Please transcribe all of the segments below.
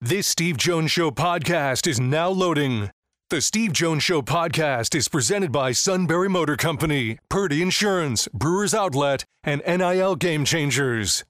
This Steve Jones Show podcast is now loading. The Steve Jones Show podcast is presented by Sunbury Motor Company, Purdy Insurance, Brewers Outlet, and NIL Game Changers.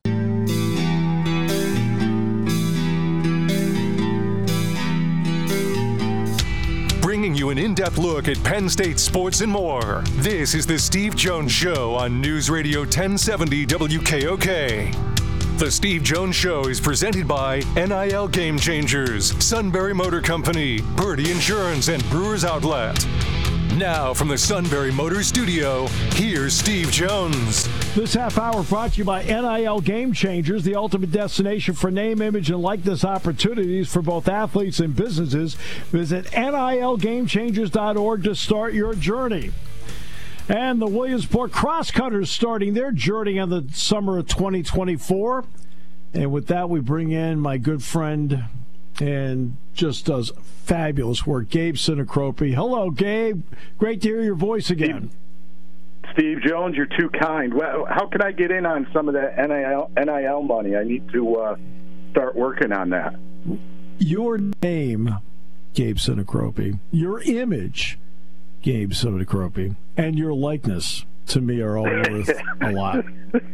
Bringing you an in-depth look at Penn State sports and more. This is the Steve Jones Show on News Radio 1070 WKOK. The Steve Jones Show is presented by NIL Game Changers, Sunbury Motor Company, Purdy Insurance, and Brewers Outlet. Now from the Sunbury Motor Studio, here's Steve Jones. This half hour brought to you by NIL Game Changers, the ultimate destination for name, image, and likeness opportunities for both athletes and businesses. Visit NILGameChangers.org to start your journey. And the Williamsport Crosscutters starting their journey in the summer of 2024. And with that, we bring in my good friend and just does fabulous work, Gabe Sinacropi. Hello, Gabe. Great to hear your voice again. Steve Jones, you're too kind. Well, how can I get in on some of that NIL money? I need to start working on that. Your name, Gabe Sinacropi, your image, Gabe Sinacropi, and your likeness to me are all worth a lot.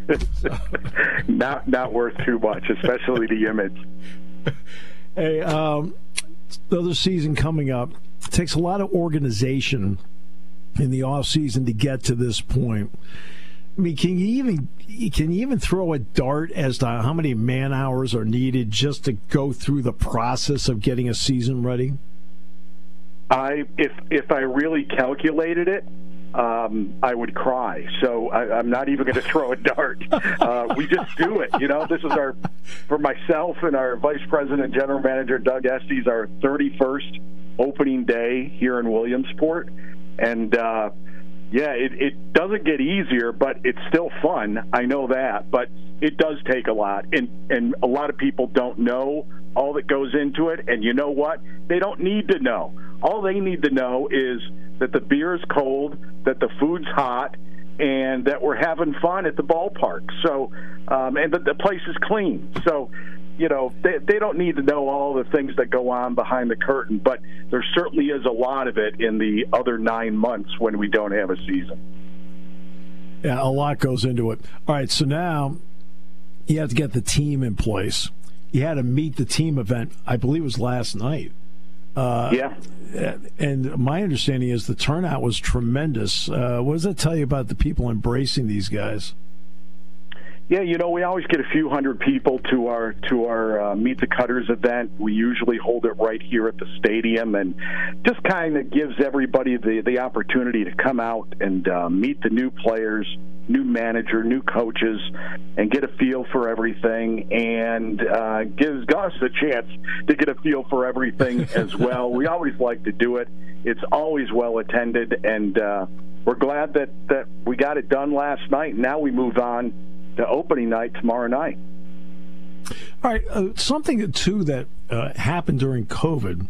Not worth too much, especially the image. Hey, the other season coming up. It takes a lot of organization in the off season to get to this point. I mean, can you even throw a dart as to how many man hours are needed just to go through the process of getting a season ready? If I really calculated it, I would cry. So I'm not even going to throw a dart. We just do it. You know, this is for myself and our Vice President and General Manager, Doug Estes, our 31st opening day here in Williamsport. And, it doesn't get easier, but it's still fun. I know that. But it does take a lot. And a lot of people don't know all that goes into it. And you know what? They don't need to know. All they need to know is that the beer is cold, that the food's hot, and that we're having fun at the ballpark. So, and that the place is clean. So, you know, they don't need to know all the things that go on behind the curtain, but there certainly is a lot of it in the other 9 months when we don't have a season. Yeah, a lot goes into it. All right, so now you have to get the team in place. You had a meet the team event, I believe it was last night. Yeah. And my understanding is the turnout was tremendous. What does that tell you about the people embracing these guys? Yeah, you know, we always get a few hundred people to our Meet the Cutters event. We usually hold it right here at the stadium, and just kind of gives everybody the opportunity to come out and meet the new players, new manager, new coaches, and get a feel for everything, and gives us a chance to get a feel for everything as well. We always like to do it. It's always well attended, and we're glad that we got it done last night. Now we move on to opening night tomorrow night. All right, something too that happened during COVID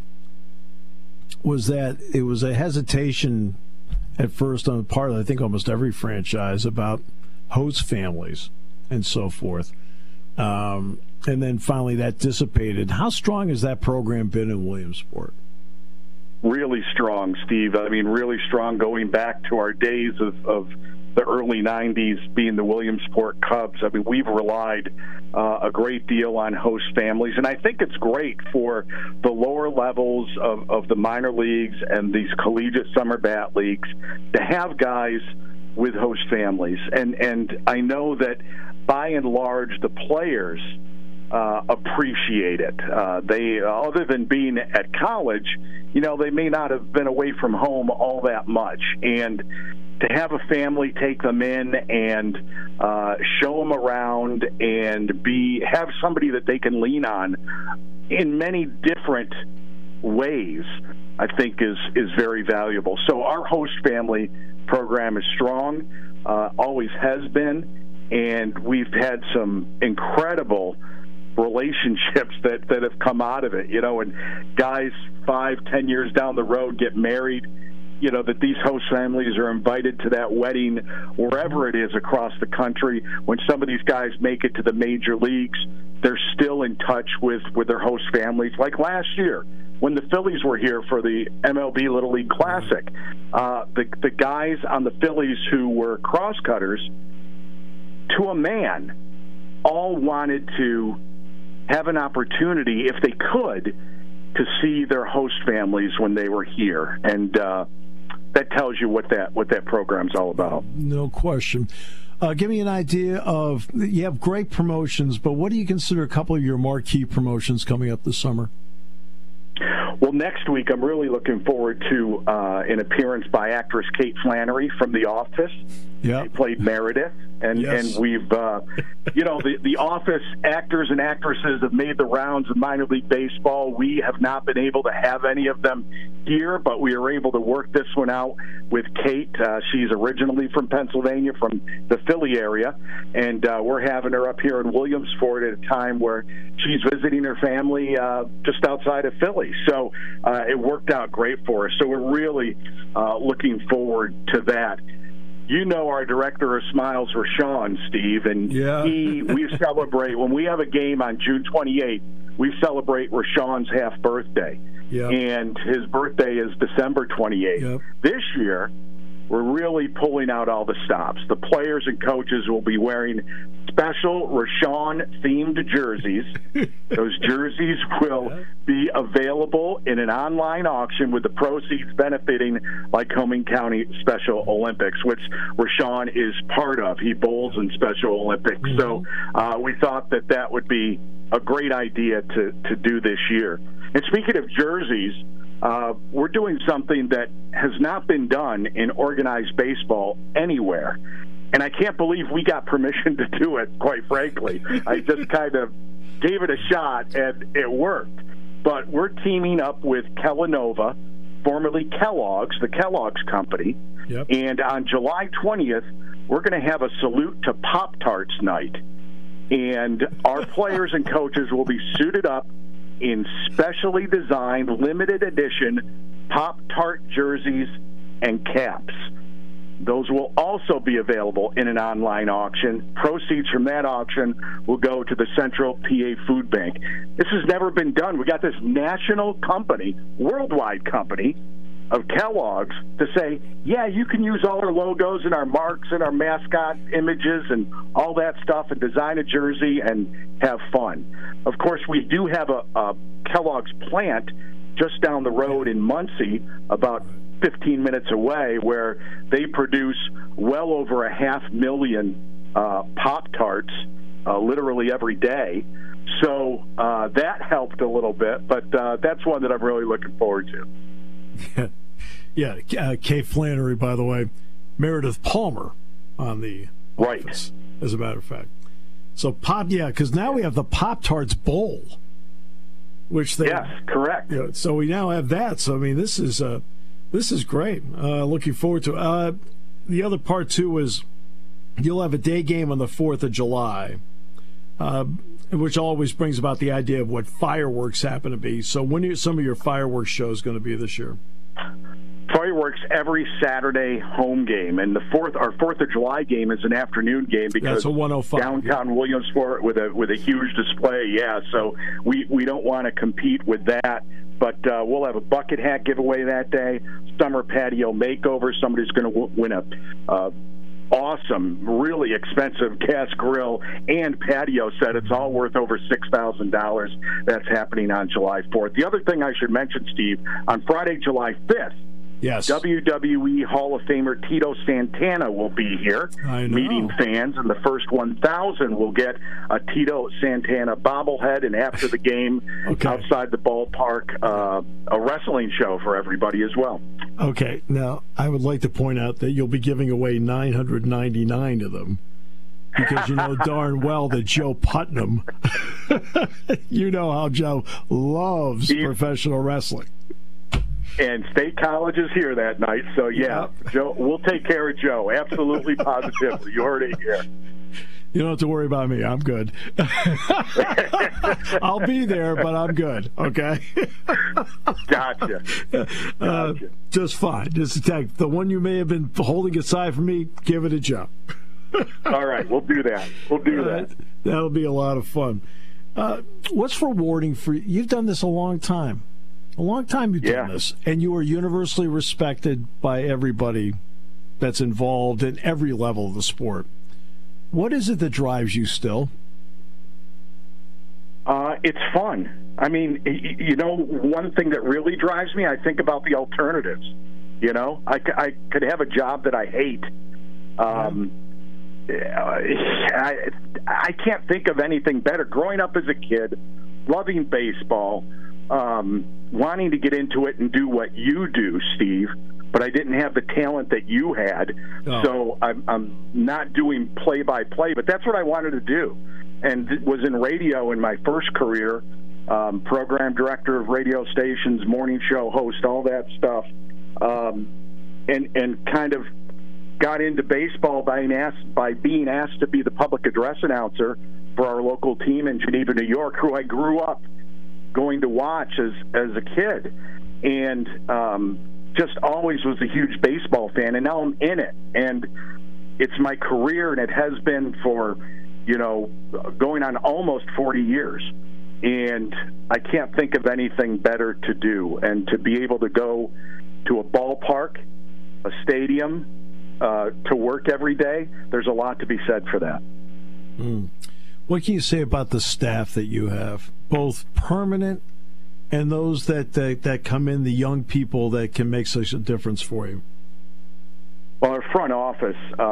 was that it was a hesitation at first on the part of, I think, almost every franchise about host families and so forth. And then finally that dissipated. How strong has that program been in Williamsport? Really strong, Steve. I mean, really strong going back to our days of the early 90s being the Williamsport Cubs. I mean, we've relied a great deal on host families, and I think it's great for the lower levels of the minor leagues and these collegiate summer bat leagues to have guys with host families. And I know that by and large the players appreciate it. They, other than being at college, you know, they may not have been away from home all that much, and to have a family take them in and show them around and have somebody that they can lean on in many different ways, I think is very valuable. So our host family program is strong, always has been, and we've had some incredible relationships that have come out of it, you know, and guys 5-10 years down the road get married that these host families are invited to that wedding wherever it is across the country. When some of these guys make it to the major leagues, they're still in touch with their host families. Like last year, when the Phillies were here for the MLB Little League Classic, the guys on the Phillies who were crosscutters, to a man, all wanted to have an opportunity, if they could, to see their host families when they were here. And that tells you what that program's all about. No question. Give me an idea of, you have great promotions, but what do you consider a couple of your marquee promotions coming up this summer? Well, next week I'm really looking forward to an appearance by actress Kate Flannery from The Office. Yeah, she played Meredith, and we've the Office actors and actresses have made the rounds of minor league baseball. We have not been able to have any of them here, but we are able to work this one out with Kate. She's originally from Pennsylvania, from the Philly area, and we're having her up here in Williamsport at a time where she's visiting her family just outside of Philly. So it worked out great for us. So we're really looking forward to that. You know our director of smiles, Rashawn, Steve, and we celebrate, when we have a game on June 28th, we celebrate Rashawn's half birthday. Yep. And his birthday is December 28th. Yep. This year, we're really pulling out all the stops. The players and coaches will be wearing special Rashawn-themed jerseys. Those jerseys will be available in an online auction with the proceeds benefiting Lycoming County Special Olympics, which Rashawn is part of. He bowls in Special Olympics. Mm-hmm. So we thought that would be a great idea to do this year. And speaking of jerseys, we're doing something that has not been done in organized baseball anywhere. And I can't believe we got permission to do it, quite frankly. I just kind of gave it a shot, and it worked. But we're teaming up with Kellanova, formerly Kellogg's, the Kellogg's Company. Yep. And on July 20th, we're going to have a Salute to Pop-Tarts night. And our players and coaches will be suited up in specially designed, limited edition Pop-Tart jerseys and caps. Those will also be available in an online auction. Proceeds from that auction will go to the Central PA Food Bank. This has never been done. We got this national company, worldwide company, of Kellogg's to say, yeah, you can use all our logos and our marks and our mascot images and all that stuff and design a jersey and have fun. Of course, we do have a Kellogg's plant just down the road in Muncie, about 15 minutes away, where they produce well over 500,000 Pop-Tarts literally every day. So that helped a little bit, but that's one that I'm really looking forward to. Kate Flannery, by the way, Meredith Palmer on the Office, as a matter of fact. So because now we have the Pop-Tarts Bowl, which they correct. So we now have that. So I mean, this is great. Looking forward to it. The other part too is you'll have a day game on the 4th of July, which always brings about the idea of what fireworks happen to be. So when are some of your fireworks shows going to be this year? Fireworks every Saturday home game, and our 4th of July game is an afternoon game because it's a 105 downtown Williamsport with a huge display. Yeah, so we don't want to compete with that. But we'll have a bucket hat giveaway that day, summer patio makeover. Somebody's going to win a awesome, really expensive gas grill and patio set. It's all worth over $6,000. That's happening on July 4th. The other thing I should mention, Steve, on Friday, July 5th, WWE Hall of Famer Tito Santana will be here meeting fans, and the first 1,000 will get a Tito Santana bobblehead, and after the game, outside the ballpark, a wrestling show for everybody as well. Okay, now I would like to point out that you'll be giving away 999 of them, because you know darn well that Joe Putnam, you know how Joe loves professional wrestling. And State College is here that night, so Joe, we'll take care of Joe. Absolutely, positively. You heard it here. You don't have to worry about me. I'm good. I'll be there, but I'm good. Okay. Gotcha. Just fine. Just the one you may have been holding aside from me. Give it a jump. All right, we'll do that. That'll be a lot of fun. What's rewarding for you? You've done this a long time. You've done this, and you are universally respected by everybody that's involved in every level of the sport. What is it that drives you still? It's fun. I mean, one thing that really drives me, I think about the alternatives. I could have a job that I hate. I can't think of anything better. Growing up as a kid, loving baseball, wanting to get into it and do what you do, Steve, but I didn't have the talent that you had. So I'm not doing play-by-play, but that's what I wanted to do. And it was in radio in my first career, program director of radio stations, morning show host, all that stuff, and kind of got into baseball by being asked to be the public address announcer for our local team in Geneva, New York, who I grew up going to watch as a kid, and just always was a huge baseball fan. And now I'm in it, and it's my career, and it has been for going on almost 40 years. And I can't think of anything better to do. And to be able to go to a ballpark, a stadium, to work every day, there's a lot to be said for that. What can you say about the staff that you have, both permanent and those that come in, the young people that can make such a difference for you? Well, our front office,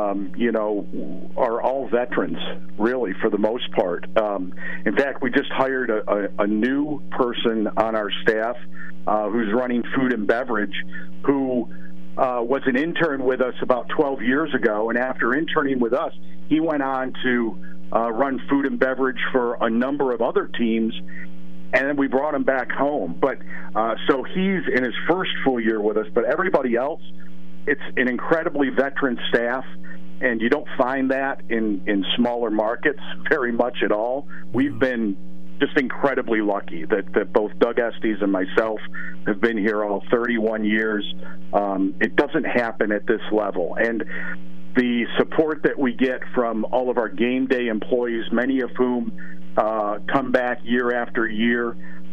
are all veterans, really, for the most part. In fact, we just hired a new person on our staff who's running food and beverage, who was an intern with us about 12 years ago, and after interning with us, he went on to run food and beverage for a number of other teams, and then we brought him back home. But so he's in his first full year with us, but everybody else, it's an incredibly veteran staff, and you don't find that in smaller markets very much at all. We've been just incredibly lucky that both Doug Estes and myself have been here all 31 years. It doesn't happen at this level. And the support that we get from all of our game day employees, many of whom come back year after year,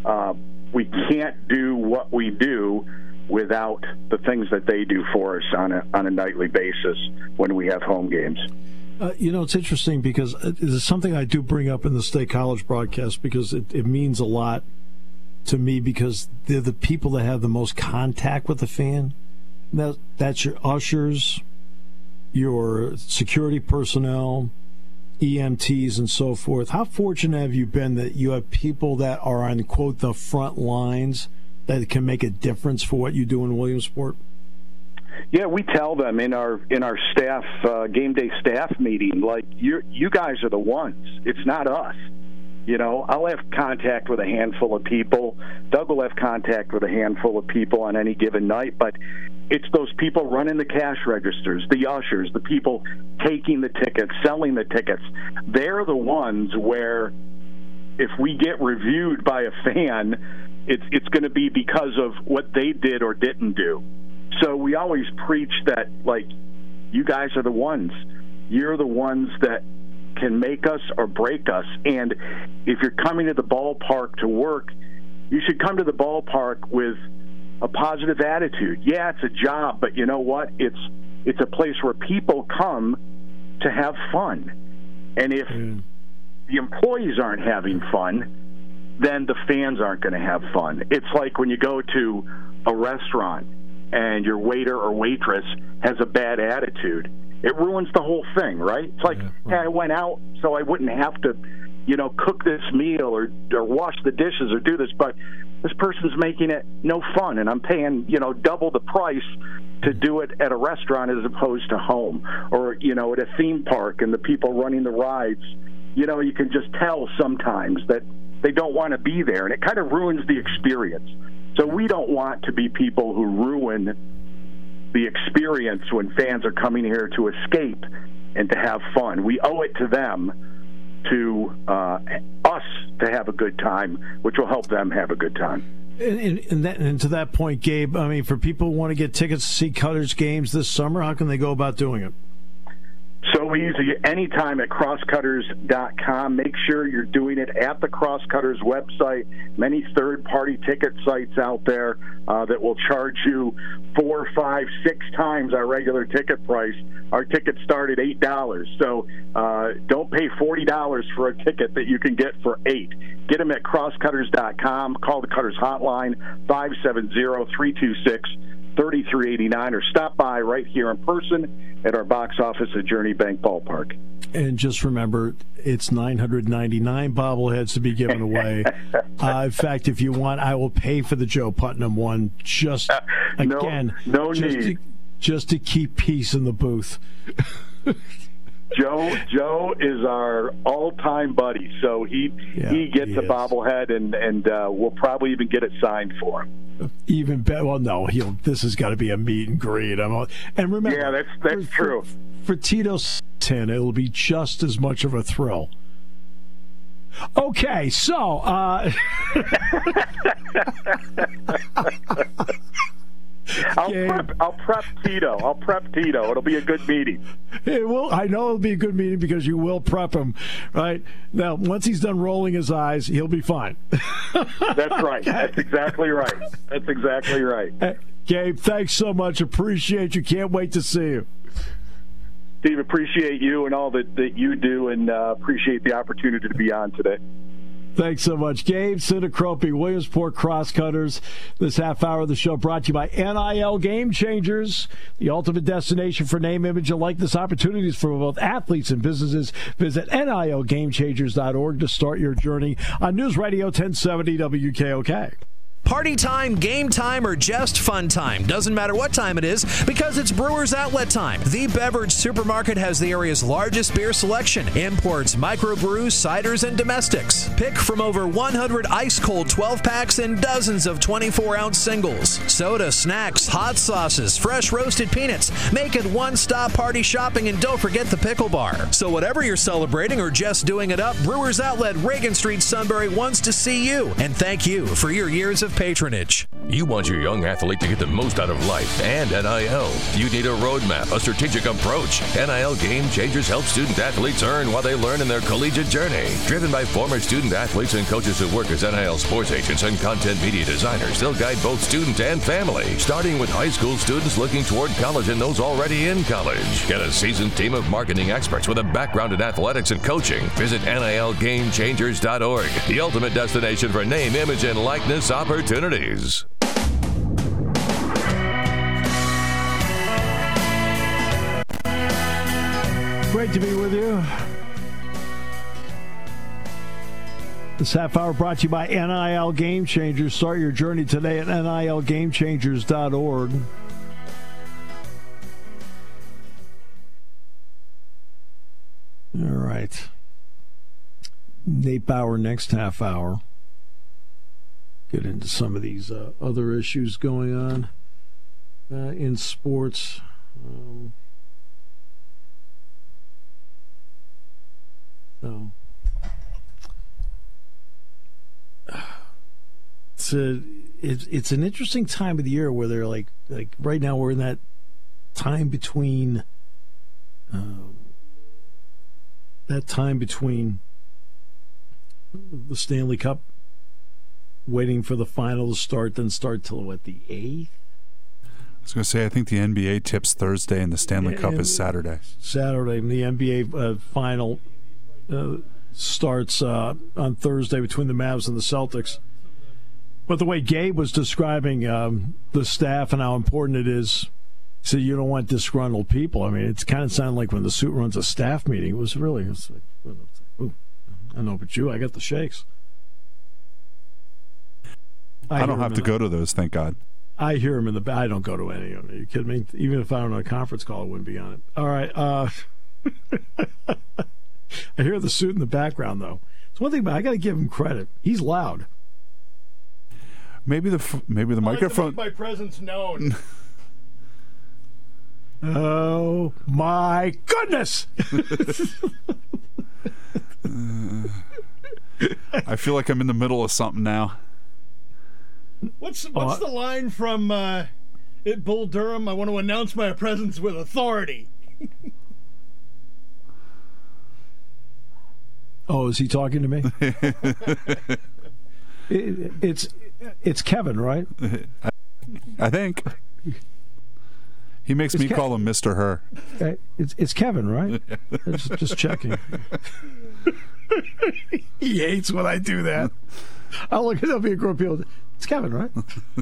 we can't do what we do without the things that they do for us on a nightly basis when we have home games. It's interesting because it's something I do bring up in the State College broadcast because it means a lot to me, because they're the people that have the most contact with the fan. That's your ushers, your security personnel, EMTs, and so forth. How fortunate have you been that you have people that are on, quote, the front lines that can make a difference for what you do in Williamsport? Yeah, we tell them in our staff game day staff meeting, like, you guys are the ones. It's not us. I'll have contact with a handful of people. Doug will have contact with a handful of people on any given night, but it's those people running the cash registers, the ushers, the people taking the tickets, selling the tickets. They're the ones where if we get reviewed by a fan, it's going to be because of what they did or didn't do. So we always preach that, like, you guys are the ones. You're the ones that can make us or break us. And if you're coming to the ballpark to work, you should come to the ballpark with a positive attitude. Yeah, it's a job, but you know what? It's a place where people come to have fun. And if the employees aren't having fun, then the fans aren't going to have fun. It's like when you go to a restaurant and your waiter or waitress has a bad attitude. It ruins the whole thing, right? It's like, hey, I went out so I wouldn't have to, cook this meal or wash the dishes or do this, but this person's making it no fun, and I'm paying, double the price to do it at a restaurant as opposed to home, or, at a theme park and the people running the rides. You can just tell sometimes that they don't want to be there, and it kind of ruins the experience. So we don't want to be people who ruin the experience when fans are coming here to escape and to have fun. We owe it to them to us to have a good time, which will help them have a good time. And to that point, Gabe, I mean, for people who want to get tickets to see Cutters games this summer, how can they go about doing it? So easy, anytime at crosscutters.com. Make sure you're doing it at the Crosscutters website. Many third-party ticket sites out there that will charge you 4, 5, 6 times our regular ticket price. Our tickets start at $8. So don't pay $40 for a ticket that you can get for $8. Get them at crosscutters.com. Call the Cutters hotline, 570-326-3389, or stop by right here in person at our box office at Journey Bank Ballpark. And just remember, it's 999 bobbleheads to be given away. In fact, if you want, I will pay for the Joe Putnam one. Just again, no need. Just to keep peace in the booth. Joe is our all-time buddy, so he gets a bobblehead, and we'll probably even get it signed for him. Even better. Well, no, this has got to be a meet and greet. And remember, yeah, that's true. For Tito's 10, it'll be just as much of a thrill. Okay, so I'll prep Tito. It'll be a good meeting. It will. I know it'll be a good meeting because you will prep him, right? Now, once he's done rolling his eyes, he'll be fine. That's right. That's exactly right. Gabe, thanks so much. Appreciate you. Can't wait to see you. Steve, appreciate you and all that you do, and appreciate the opportunity to be on today. Thanks so much, Gabe Sinacropi, Williamsport Crosscutters. This half hour of the show brought to you by NIL Game Changers, the ultimate destination for name, image, and likeness opportunities for both athletes and businesses. Visit NILGameChangers.org to start your journey on News Radio 1070 WKOK. Party time, game time, or just fun time. Doesn't matter what time it is because it's Brewers Outlet time. The Beverage Supermarket has the area's largest beer selection. Imports, microbrews, ciders, and domestics. Pick from over 100 ice-cold 12-packs and dozens of 24-ounce singles. Soda, snacks, hot sauces, fresh roasted peanuts. Make it one-stop party shopping, and don't forget the pickle bar. So whatever you're celebrating or just doing it up, Brewers Outlet, Reagan Street, Sunbury wants to see you. And thank you for your years of patronage. You want your young athlete to get the most out of life and NIL. You need a roadmap, a strategic approach. NIL Game Changers help student athletes earn while they learn in their collegiate journey. Driven by former student athletes and coaches who work as NIL sports agents and content media designers, they'll guide both student and family, starting with high school students looking toward college and those already in college. Get a seasoned team of marketing experts with a background in athletics and coaching. Visit NILGameChangers.org, the ultimate destination for name, image, and likeness opportunities. Great to be with you. This half hour brought to you by NIL Game Changers. Start your journey today at NILGameChangers.org. All right. Nate Bauer next half hour. Get into some of these other issues going on in sports. It's an interesting time of the year where they're like right now we're in that time between the Stanley Cup, waiting for the final to start, then start till what, the 8th? I was going to say, I think the NBA tips Thursday and the Stanley Cup is Saturday. Saturday, and the NBA final starts on Thursday between the Mavs and the Celtics. But the way Gabe was describing the staff and how important it is, so you don't want disgruntled people. I mean, it's kind of sounded like when the suit runs a staff meeting. It was like, ooh, I don't know about you, I got the shakes. I don't have to go to those, thank God. I hear him in the back. I don't go to any of them. Are you kidding me? Even if I were on a conference call, I wouldn't be on it. All right. I hear the suit in the background, though. It's one thing, but I got to give him credit. He's loud. Maybe the microphone. Like to make my presence known. Oh, my goodness! I feel like I'm in the middle of something now. What's the line from Bull Durham? I want to announce my presence with authority. Oh, is he talking to me? It's Kevin, right? I think. He makes me call him Mr. Her. It's Kevin, right? Just checking. He hates when I do that. I'll look it up in a group of people. It's Kevin, right?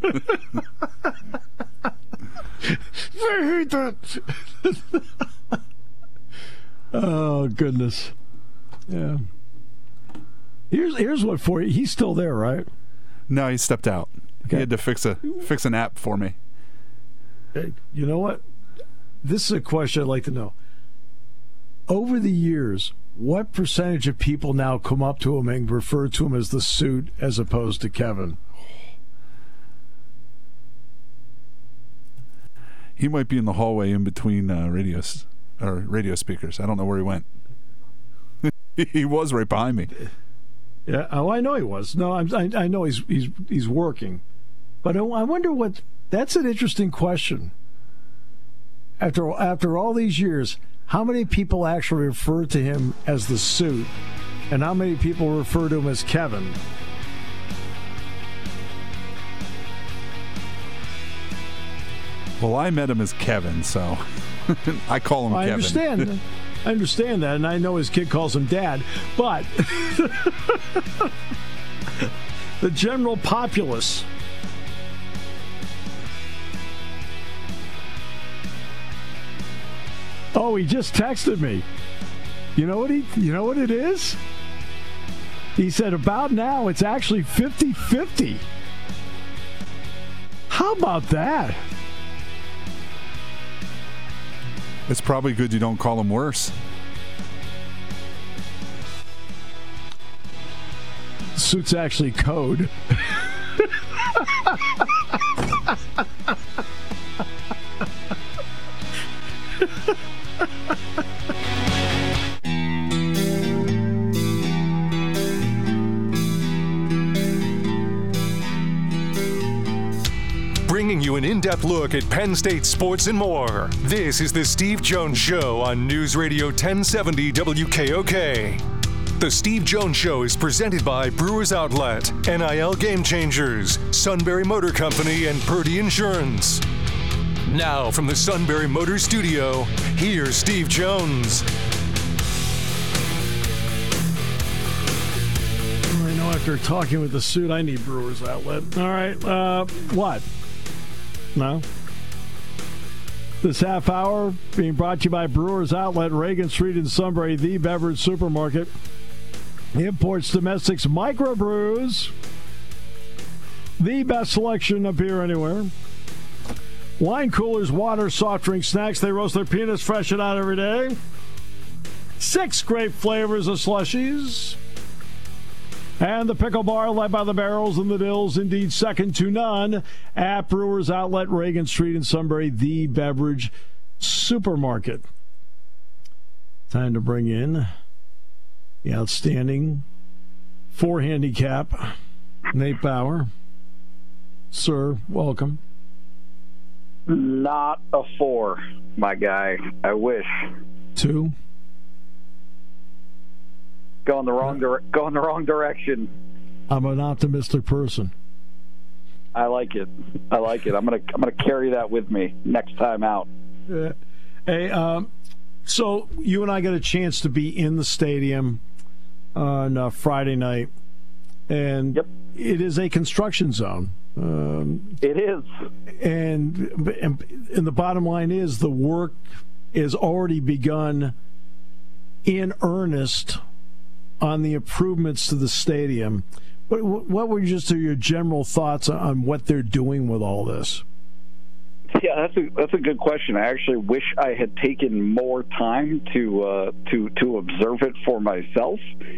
I hate that. Oh, goodness. Yeah. Here's what for you. He's still there, right? No, he stepped out. Okay. He had to fix an app for me. You know what? This is a question I'd like to know. Over the years, what percentage of people now come up to him and refer to him as the Suit as opposed to Kevin? He might be in the hallway in between radio speakers. I don't know where he went. He was right behind me. Yeah, I know he was. No, I know he's working, but I wonder what. That's an interesting question. After all these years, how many people actually refer to him as the Suit, and how many people refer to him as Kevin? Well, I met him as Kevin, so I call him Kevin. I understand that, and I know his kid calls him Dad, but the general populace. Oh, he just texted me. You know what it is? He said about now it's actually 50-50. How about that? It's probably good you don't call him worse. Suit's actually code. Bringing you an in-depth look at Penn State sports and more. This is the Steve Jones Show on News Radio 1070 WKOK. The Steve Jones Show is presented by Brewers Outlet, NIL Game Changers, Sunbury Motor Company, and Purdy Insurance. Now from the Sunbury Motor Studio, here's Steve Jones. I know after talking with the Suit, I need Brewers Outlet. All right, what? No? This half hour being brought to you by Brewers Outlet, Reagan Street in Sunbury, the beverage supermarket. Imports, domestics, microbrews. The best selection of beer anywhere. Wine coolers, water, soft drink, snacks. They roast their peanuts fresh and out every day. 6 great flavors of slushies. And the pickle bar, led by the Barrels and the Dills, indeed second to none, at Brewers Outlet, Reagan Street in Sunbury, the beverage supermarket. Time to bring in the outstanding 4 handicap, Nate Bauer. Sir, welcome. Not a 4, my guy. I wish. 2. Going the wrong direction. I'm an optimistic person. I like it. I'm gonna carry that with me next time out. Hey, so you and I got a chance to be in the stadium on Friday night, and yep. It is a construction zone. It is, and the bottom line is the work is already begun in earnest on the improvements to the stadium. What were just your general thoughts on what they're doing with all this? Yeah, that's a good question. I actually wish I had taken more time to observe it for myself.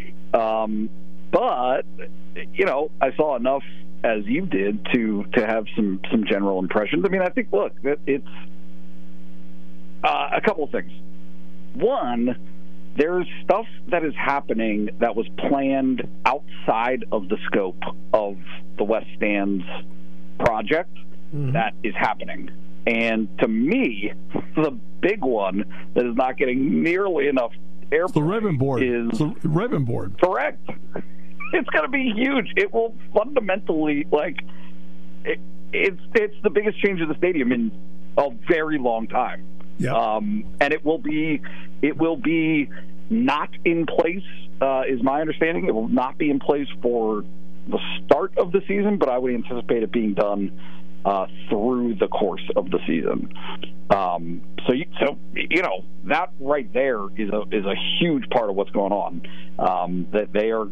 But I saw enough as you did to have some general impressions. I mean, I think, look, it's a couple of things. One, there's stuff that is happening that was planned outside of the scope of the West Stands project that is happening. And to me, the big one that is not getting nearly enough airplay the ribbon board. Is the ribbon board. Correct. It's going to be huge. It will fundamentally, it's the biggest change of the stadium in a very long time. Yeah. And it will be not in place, is my understanding. It will not be in place for the start of the season, but I would anticipate it being done through the course of the season. So that right there is a huge part of what's going on. That they are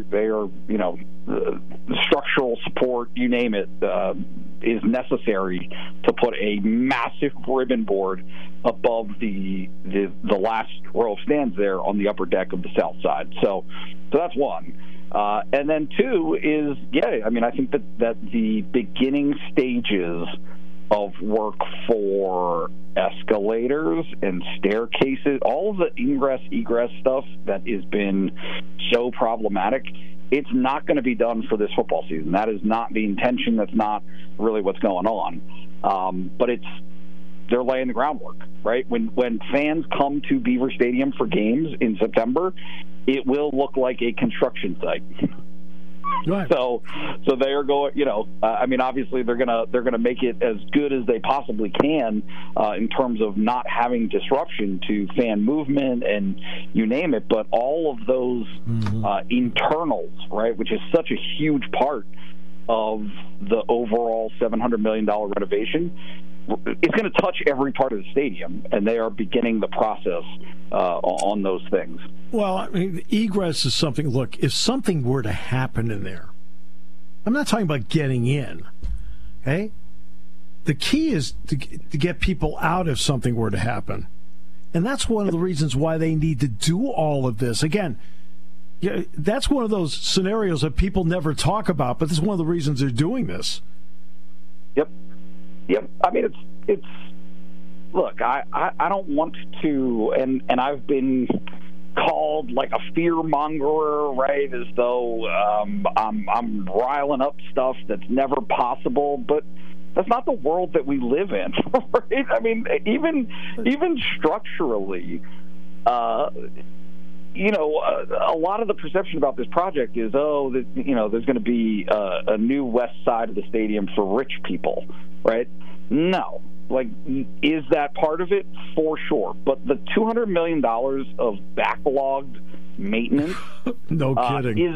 the structural support, you name it, is necessary to put a massive ribbon board above the last row of stands there on the upper deck of the south side. So that's one. And then two is, I think that the beginning stages of work for escalators and staircases, all of the ingress-egress stuff that has been so problematic, it's not going to be done for this football season. That is not the intention. That's not really what's going on. But they're laying the groundwork, right? When fans come to Beaver Stadium for games in September, it will look like a construction site. Right. So they are going. Obviously they're gonna make it as good as they possibly can in terms of not having disruption to fan movement and you name it. But all of those internals, right, which is such a huge part of the overall $700 million renovation. It's going to touch every part of the stadium, and they are beginning the process on those things. Well, egress is something. Look, if something were to happen in there, I'm not talking about getting in, okay? The key is to get people out if something were to happen. And that's one of the reasons why they need to do all of this. Again, that's one of those scenarios that people never talk about, but this is one of the reasons they're doing this. Yep. I mean, it's look, I don't want to, and I've been called like a fear mongerer, right? As though I'm riling up stuff that's never possible, but that's not the world that we live in, right? I mean, even structurally, a lot of the perception about this project is, there's going to be a new west side of the stadium for rich people, right? No. Is that part of it? For sure. But the $200 million of backlogged maintenance no kidding.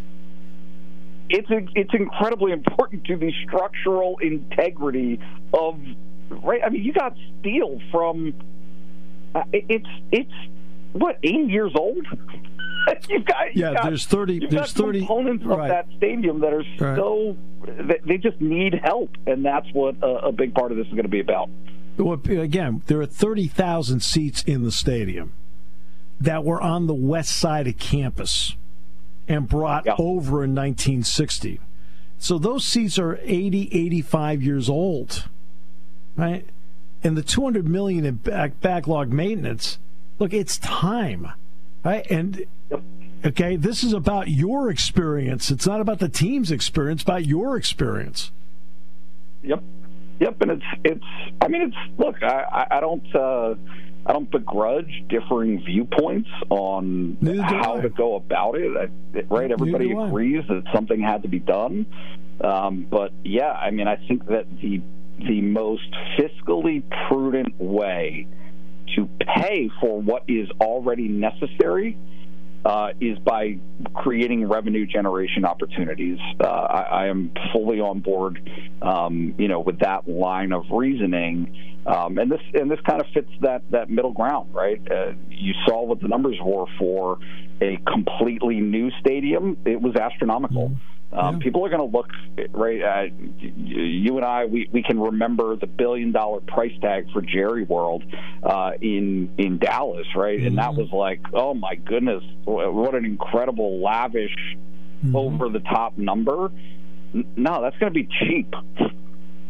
It's incredibly important to the structural integrity of, right? I mean, you got steel from, it's what, 8 years old? There's 30 components of that stadium that are so they just need help, and that's what a big part of this is going to be about. Well, again, there are 30,000 seats in the stadium that were on the west side of campus and brought over in 1960. So those seats are 80, 85 years old, right? And the $200 million in backlog maintenance, look, it's time. Right? And, okay, this is about your experience. It's not about the team's experience, it's about your experience. Yep. And look, I don't begrudge differing viewpoints on how to go about it. Right? Everybody agrees that something had to be done. But I think that the most fiscally prudent way to pay for what is already necessary is by creating revenue generation opportunities. I am fully on board, with that line of reasoning, and this kind of fits that middle ground, right? You saw what the numbers were for a completely new stadium; it was astronomical. People are going to look, right? You and I, we can remember the $1 billion price tag for Jerry World in Dallas, right? And that was like, oh my goodness, what an incredible, lavish, over the top number. No, that's going to be cheap.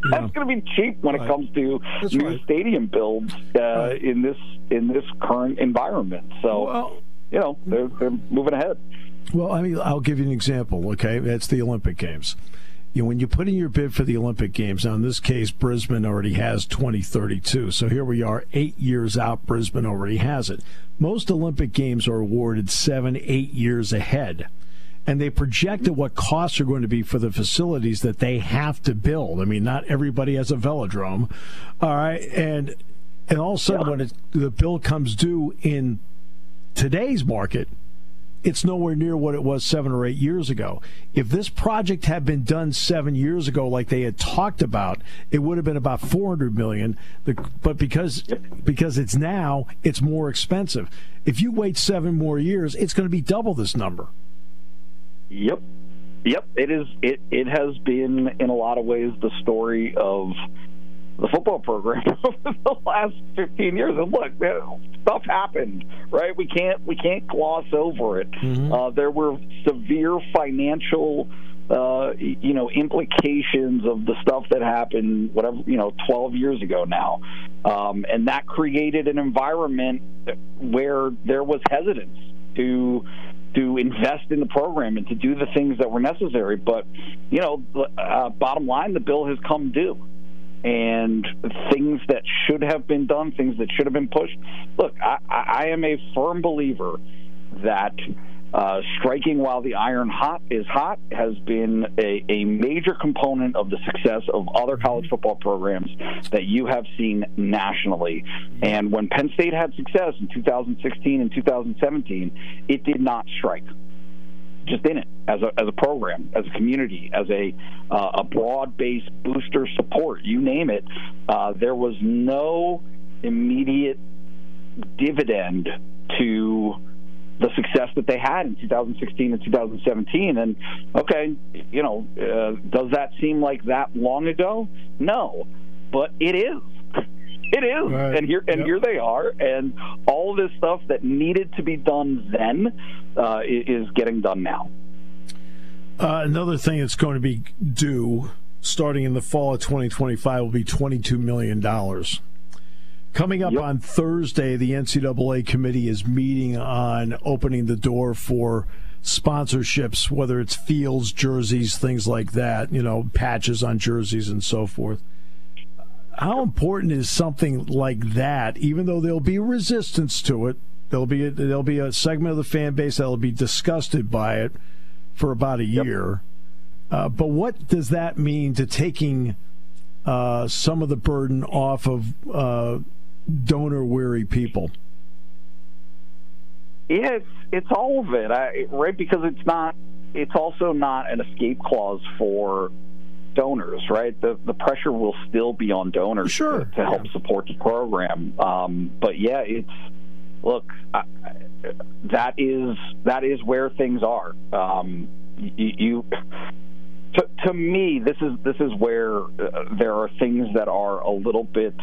That's going to be cheap when it comes to new stadium builds in this current environment. So, they're moving ahead. Well, I mean, I'll give you an example, okay? That's the Olympic Games. When you put in your bid for the Olympic Games, now in this case, Brisbane already has 2032. So here we are, 8 years out, Brisbane already has it. Most Olympic Games are awarded 7-8 years ahead. And they projected what costs are going to be for the facilities that they have to build. I mean, not everybody has a velodrome. All right. And all of a sudden, when the bill comes due in today's market, it's nowhere near what it was 7 or 8 years ago. If this project had been done 7 years ago, like they had talked about, it would have been about $400 million. But because it's now, it's more expensive. If you wait 7 more years, it's going to be double this number. Yep. It is. It has been in a lot of ways the story of the football program over the last 15 years. And look, stuff happened, right? We can't gloss over it. Mm-hmm. There were severe financial, implications of the stuff that happened, 12 years ago now, and that created an environment where there was hesitance to invest in the program and to do the things that were necessary. But, bottom line, the bill has come due. And things that should have been done, things that should have been pushed. Look, I am a firm believer that striking while the iron is hot has been a major component of the success of other college football programs that you have seen nationally. And when Penn State had success in 2016 and 2017, it did not strike. Just in it as a program, as a community, as a broad-based booster support, you name it. There was no immediate dividend to the success that they had in 2016 and 2017. And does that seem like that long ago? No, but it is. It is, right. And here they are, and all this stuff that needed to be done then is getting done now. Another thing that's going to be due starting in the fall of 2025 will be $22 million. Coming up on Thursday, the NCAA committee is meeting on opening the door for sponsorships, whether it's fields, jerseys, things like that, patches on jerseys and so forth. How important is something like that? Even though there'll be resistance to it, there'll be a segment of the fan base that'll be disgusted by it for about a year. But what does that mean to taking some of the burden off of donor-weary people? Yeah, it's all of it, right? Because it's also not an escape clause for donors, right? The pressure will still be on donors to help support the program. But that is where things are. To me, this is where there are things that are a little bit,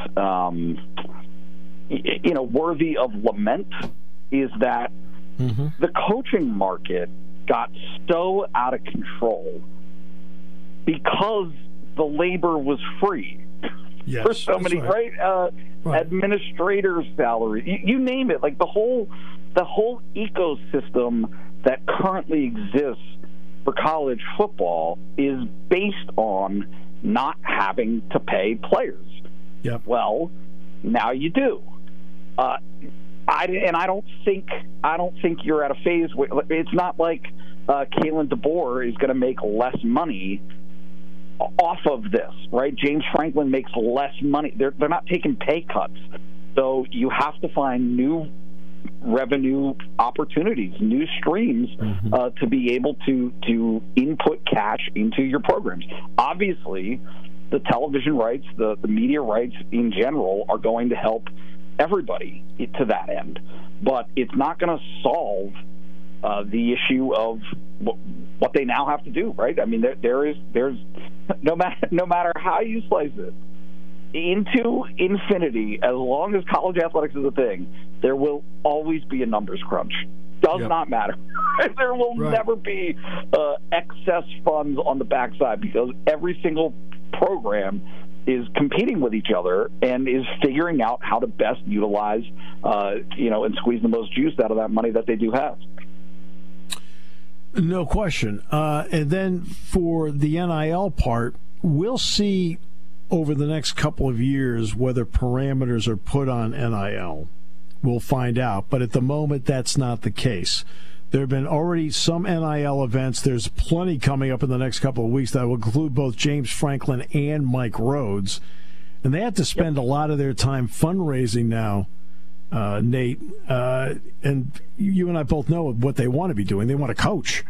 worthy of lament. Is that the coaching market got so out of control because the labor was free for so many, right? Administrators' salaries, you name it. Like the whole ecosystem that currently exists for college football is based on not having to pay players. Yep. Well, now you do. I don't think you're at a phase where it's not like Kalen DeBoer is going to make less money off of this, right? James Franklin makes less money. They're not taking pay cuts. So you have to find new revenue opportunities, new streams to be able to input cash into your programs. Obviously, the television rights, the media rights in general are going to help everybody to that end. But it's not going to solve the issue of what they now have to do, right? I mean, there's no matter how you slice it into infinity, as long as college athletics is a thing, there will always be a numbers crunch. Does not matter. There will never be excess funds on the backside because every single program competing with each other and is figuring out how to best utilize, and squeeze the most juice out of that money that they do have. No question. And then for the NIL part, we'll see over the next couple of years whether parameters are put on NIL. We'll find out. But at the moment, that's not the case. There have been already some NIL events. There's plenty coming up in the next couple of weeks that will include both James Franklin and Mike Rhodes. And they have to spend a lot of their time fundraising now, Nate. And you and I both know what they want to be doing. They want to coach.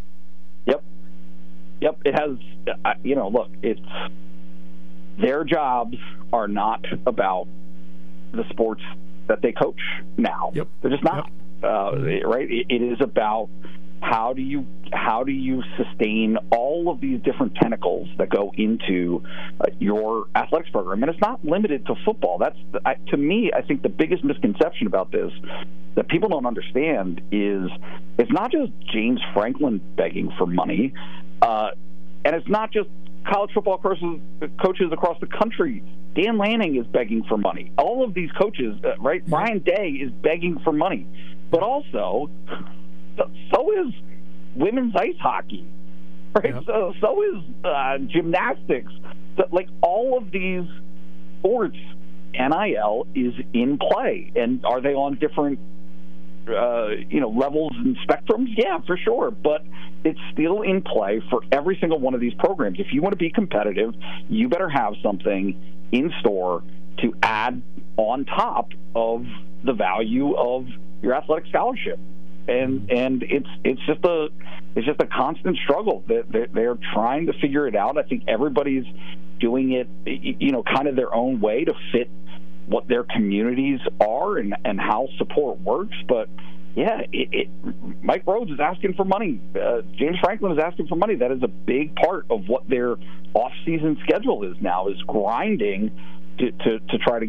Yep. It has, look, it's their jobs are not about the sports that they coach now. Yep. They're just not. Right? It is about how do you sustain all of these different tentacles that go into your athletics program, and it's not limited to football. That's to me, I think the biggest misconception about this that people don't understand is it's not just James Franklin begging for money, and it's not just college football coaches across the country. Dan Lanning is begging for money. All of these coaches, right? Ryan Day is begging for money. But also, so is women's ice hockey, right? Yep. So is gymnastics. So, all of these sports, NIL is in play. And are they on different, levels and spectrums? Yeah, for sure. But it's still in play for every single one of these programs. If you want to be competitive, you better have something in store to add on top of the value of your athletic scholarship, and it's just a constant struggle. They're trying to figure it out. I think everybody's doing it, kind of their own way to fit what their communities are and how support works. But yeah, Mike Rhodes is asking for money. James Franklin is asking for money. That is a big part of what their off-season schedule is now, is grinding to try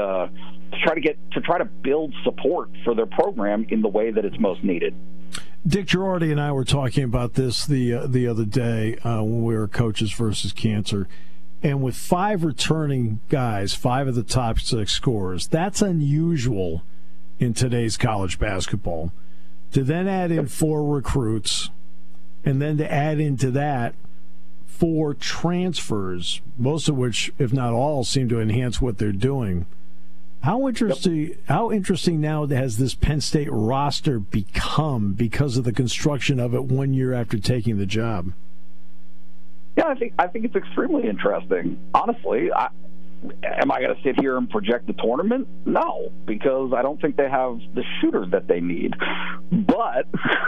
to build support for their program in the way that it's most needed. Dick Girardi and I were talking about this the other day when we were Coaches versus Cancer, and with 5 returning guys, 5 of the top 6 scorers, that's unusual in today's college basketball. To then add in 4 recruits, and then to add into that 4 transfers, most of which, if not all, seem to enhance what they're doing. How interesting now has this Penn State roster become because of the construction of it 1 year after taking the job? Yeah, I think it's extremely interesting. Honestly, am I going to sit here and project the tournament? No, because I don't think they have the shooter that they need. But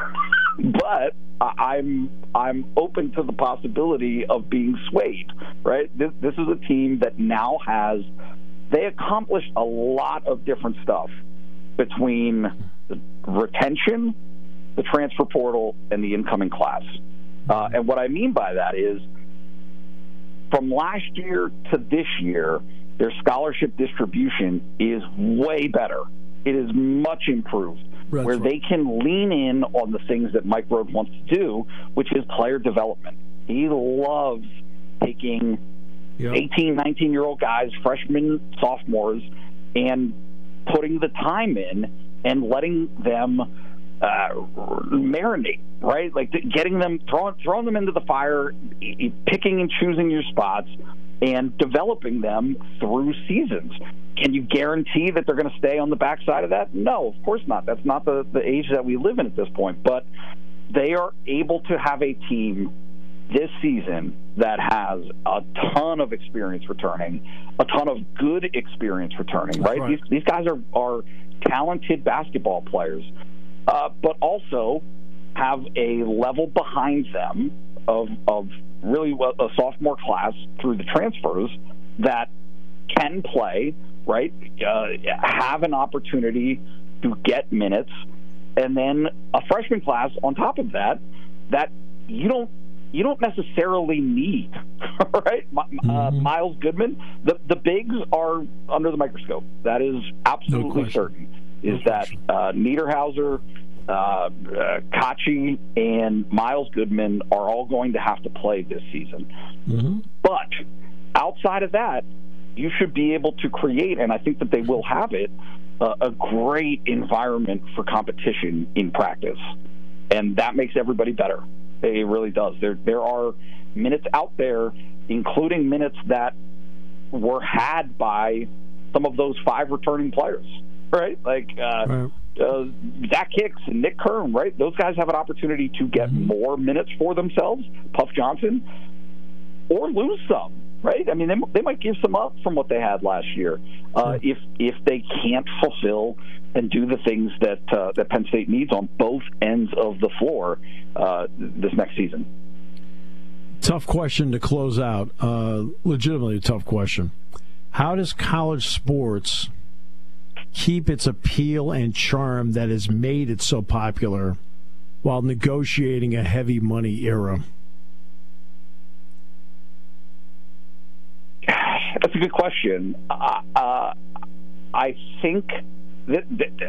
I'm open to the possibility of being swayed. Right? This is a team that now has. They accomplished a lot of different stuff between the retention, the transfer portal, and the incoming class. And what I mean by that is, from last year to this year, their scholarship distribution is way better. It is much improved, where they can lean in on the things that Mike Rhodes wants to do, which is player development. He loves taking 18, 19-year-old guys, freshmen, sophomores, and putting the time in and letting them marinate, right? Like getting them, throwing them into the fire, picking and choosing your spots, and developing them through seasons. Can you guarantee that they're going to stay on the backside of that? No, of course not. That's not the age that we live in at this point. But they are able to have a team this season that has a ton of experience returning, a ton of good experience returning, right? These guys are talented basketball players, but also have a level behind them of really a sophomore class through the transfers that can play, right? Have an opportunity to get minutes, and then a freshman class on top of that you don't necessarily need, right? Miles Goodman, the bigs are under the microscope. That is absolutely certain. Niederhauser, Kachi, and Miles Goodman are all going to have to play this season. Mm-hmm. But outside of that, you should be able to create, and I think that they will have it, a great environment for competition in practice. And that makes everybody better. It really does. There are minutes out there, including minutes that were had by some of those 5 returning players, right? Like Zach Hicks and Nick Kern, right? Those guys have an opportunity to get more minutes for themselves, Puff Johnson, or lose some, right? I mean, they might give some up from what they had last year if they can't fulfill and do the things that Penn State needs on both ends of the floor this next season. Tough question to close out. Legitimately a tough question. How does college sports keep its appeal and charm that has made it so popular while negotiating a heavy money era? That's a good question. I think that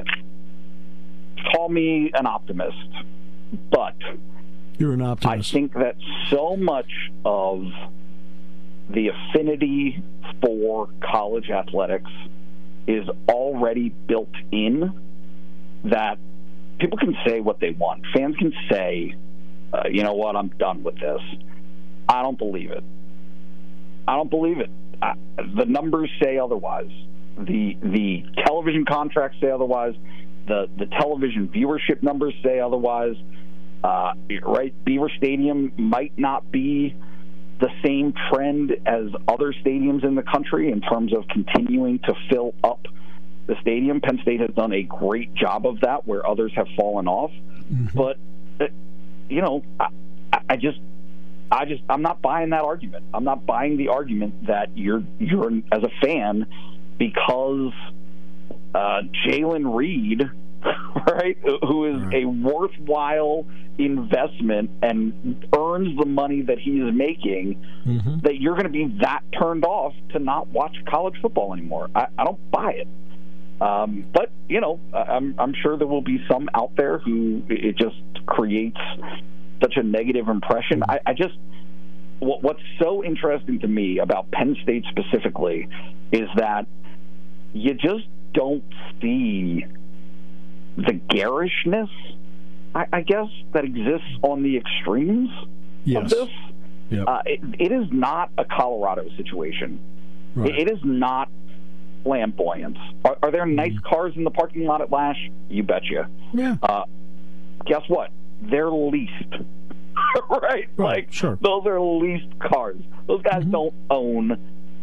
call me an optimist, but you're an optimist. I think that so much of the affinity for college athletics is already built in that people can say what they want. Fans can say, you know what, I'm done with this. I don't believe it. The numbers say otherwise. The television contracts say otherwise. The television viewership numbers say otherwise. Right? Beaver Stadium might not be the same trend as other stadiums in the country in terms of continuing to fill up the stadium. Penn State has done a great job of that where others have fallen off. But, I'm not buying that argument. I'm not buying the argument that you're as a fan, because Jalen Reed, right, who is a worthwhile investment and earns the money that he is making, that you're going to be that turned off to not watch college football anymore. I don't buy it. But, I'm sure there will be some out there who it just creates such a negative impression. What's so interesting to me about Penn State specifically is that you just don't see the garishness, I guess, that exists on the extremes of this. Yep. It is not a Colorado situation. Right. It is not flamboyance. Are there nice cars in the parking lot at Lash? You betcha. Yeah. Guess what? They're leased. right? Like, sure. Those are leased cars. Those guys don't own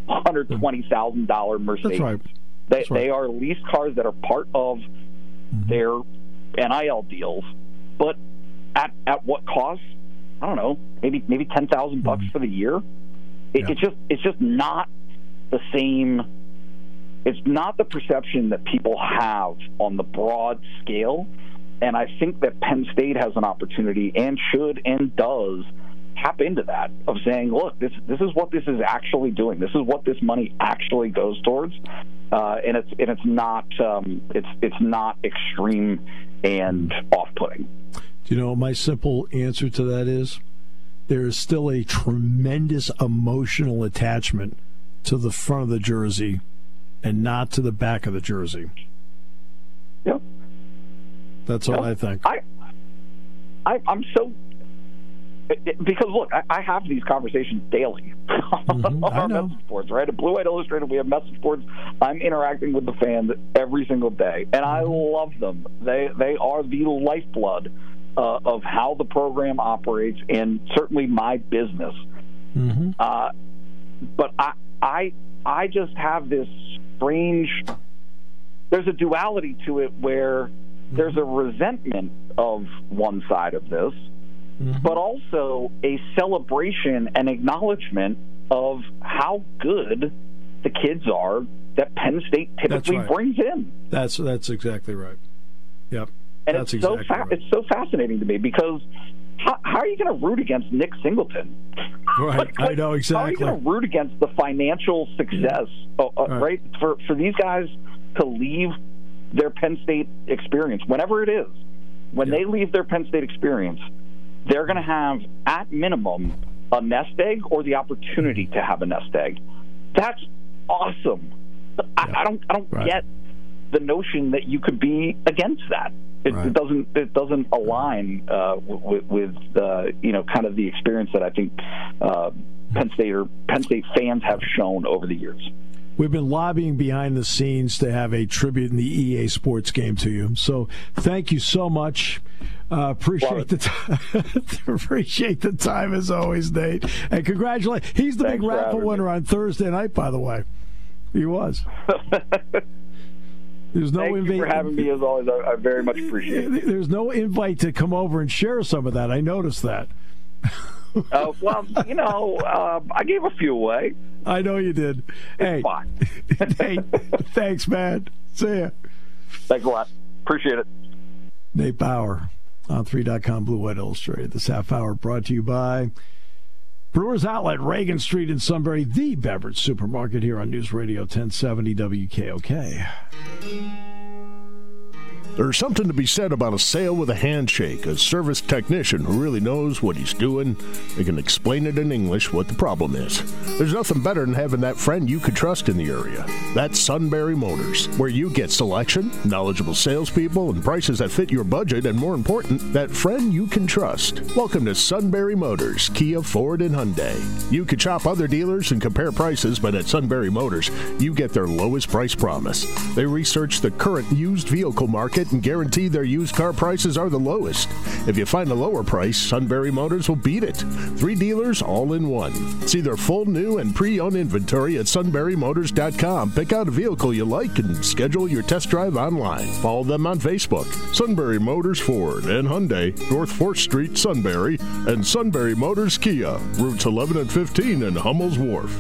$120,000 Mercedes. That's right. They are leased cars that are part of their NIL deals, but at what cost? I don't know. Maybe $10,000 for the year. It's just not the same. It's not the perception that people have on the broad scale. And I think that Penn State has an opportunity and should and does tap into that, of saying, look, this is what this is actually doing. This is what this money actually goes towards, and it's not extreme and off-putting. Do you know what my simple answer to that is? There is still a tremendous emotional attachment to the front of the jersey and not to the back of the jersey. Yep. That's what I think. I'm so... Because, look, I have these conversations daily on our message boards, right? At Blue White Illustrated, we have message boards. I'm interacting with the fans every single day, and I love them. They are the lifeblood of how the program operates, and certainly my business. But I just have this strange... There's a duality to it where there's a resentment of one side of this, but also a celebration and acknowledgement of how good the kids are that Penn State typically brings in. That's exactly right. Yep. And it's so fascinating to me, because how are you going to root against Nick Singleton? Right, I know exactly. How are you going to root against the financial success, right? For these guys to leave their Penn State experience, whenever it is, when they leave their Penn State experience, they're going to have, at minimum, a nest egg or the opportunity to have a nest egg. That's awesome. I don't get the notion that you could be against that. It doesn't align with kind of the experience that I think Penn State fans have shown over the years. We've been lobbying behind the scenes to have a tribute in the EA Sports game to you. So thank you so much. Appreciate the time as always, Nate. And congratulations. He's the big raffle winner on Thursday night, by the way. He was. There's no Thank you for having me, as always. I very much appreciate it. There's no invite to come over and share some of that. I noticed that. I gave a few away. I know you did. Hey, Nate, thanks, man. See ya. Thanks a lot. Appreciate it. Nate Bauer on 3.com, Blue White Illustrated. This half hour brought to you by Brewers Outlet, Reagan Street in Sunbury, the beverage supermarket here on News Radio 1070 WKOK. There's something to be said about a sale with a handshake, a service technician who really knows what he's doing. They can explain it in English what the problem is. There's nothing better than having that friend you could trust in the area. That's Sunbury Motors, where you get selection, knowledgeable salespeople, and prices that fit your budget, and more important, that friend you can trust. Welcome to Sunbury Motors, Kia, Ford, and Hyundai. You could shop other dealers and compare prices, but at Sunbury Motors, you get their lowest price promise. They research the current used vehicle market and guarantee their used car prices are the lowest. If you find a lower price, Sunbury Motors will beat it. 3 dealers all in one. See their full new and pre-owned inventory at sunburymotors.com. Pick out a vehicle you like and schedule your test drive online. Follow them on Facebook. Sunbury Motors Ford and Hyundai, North 4th Street, Sunbury, and Sunbury Motors Kia, routes 11 and 15 in Hummel's Wharf.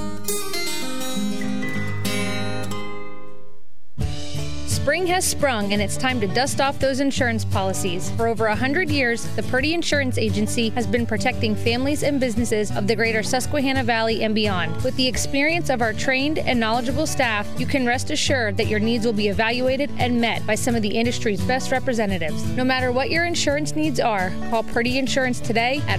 Spring has sprung, and it's time to dust off those insurance policies. For over 100 years, the Purdy Insurance Agency has been protecting families and businesses of the greater Susquehanna Valley and beyond. With the experience of our trained and knowledgeable staff, you can rest assured that your needs will be evaluated and met by some of the industry's best representatives. No matter what your insurance needs are, call Purdy Insurance today at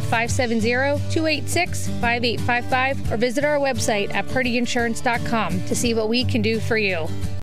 570-286-5855 or visit our website at purdyinsurance.com to see what we can do for you.